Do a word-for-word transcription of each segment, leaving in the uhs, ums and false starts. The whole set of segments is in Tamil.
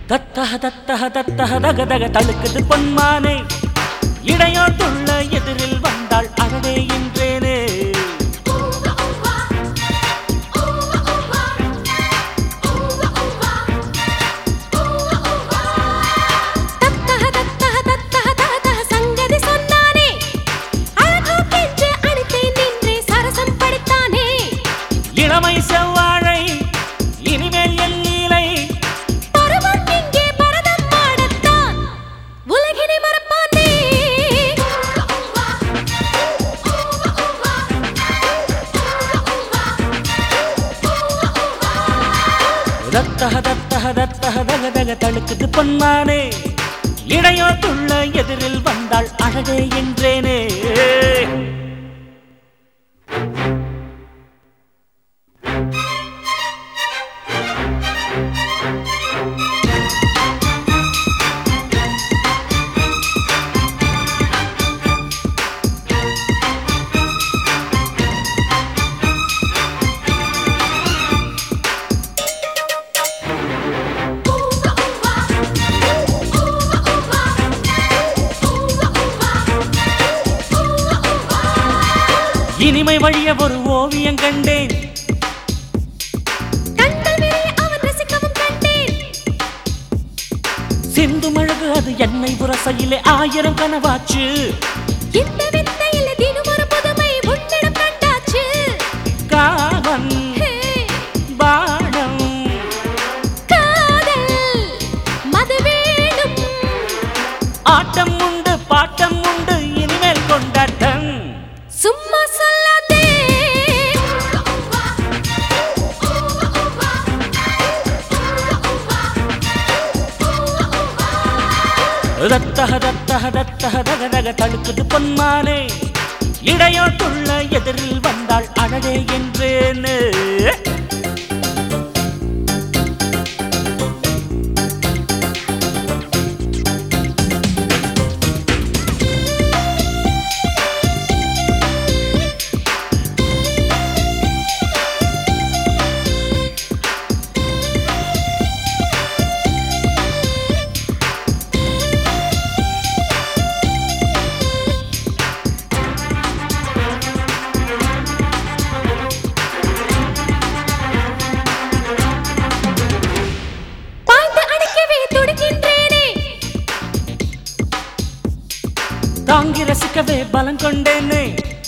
தத்தஹ தத்தஹ தத்தஹ தக தக தழுக்குது பொன்மானே இடையோ துள்ள எதிரில் வந்தாள் அழகே என்றேனே இளமை செவ்வாழை இனிமேல் என் லீலை பருவம் இங்கே பரதம் ஆடத்தான் உலகினை மறப்பானே தத்தஹ தத்தஹ தத்தஹ தக தக தழுக்குது பொன்மானே இடையோ துள்ள எதிரில் வந்தாள் அழகே என்றேனே இனிமை வழிய ஒரு ஓவியம் கண்டேன் சிந்து மழகு அது என்னை புரசையிலே ஆயிரம் கனவாச்சு இந்த வித்தையில தினம் ஒரு புதுமை உன்னிடம் கண்டாச்சு காவன் பாடம் காதல் மது வேணும் ஆட்டம் உண்டு பாட்டம் உண்டு இனிமேல் கொண்டாட்டம் சும்மா சொல்லாதே தத்தஹ தத்தஹ தத்தஹ தக தக தழுக்குது பொன்மானே இடையோ துள்ள எதிரில் வந்தாள் அழகே என்றேனே தாங்கி ரசிக்கவே பலம் கொண்டேனே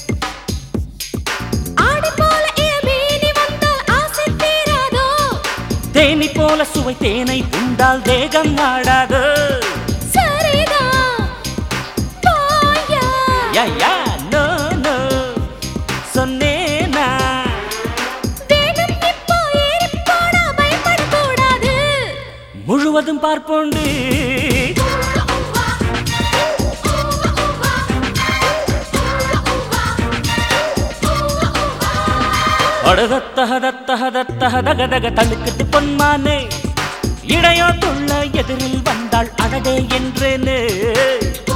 ஆடி போல ஏமேனி வந்தால் ஆசை தீராதோ தேனி போல சுவை தேனை உண்டால் தேகம் ஆடாதோ சரிதான் வாயா யா யா நோ நோ சொன்னேனா வேகம் இப்போ ஏறி போடா பயப்படக்கூடாது முழுவதும் பார்ப்போண்டு அடதத்தஹ தத்தஹ தத்தஹ தக தக தழுக்குது பொன்மானே இடையோ துள்ள எதிரில் வந்தாள் அழகே என்றேனே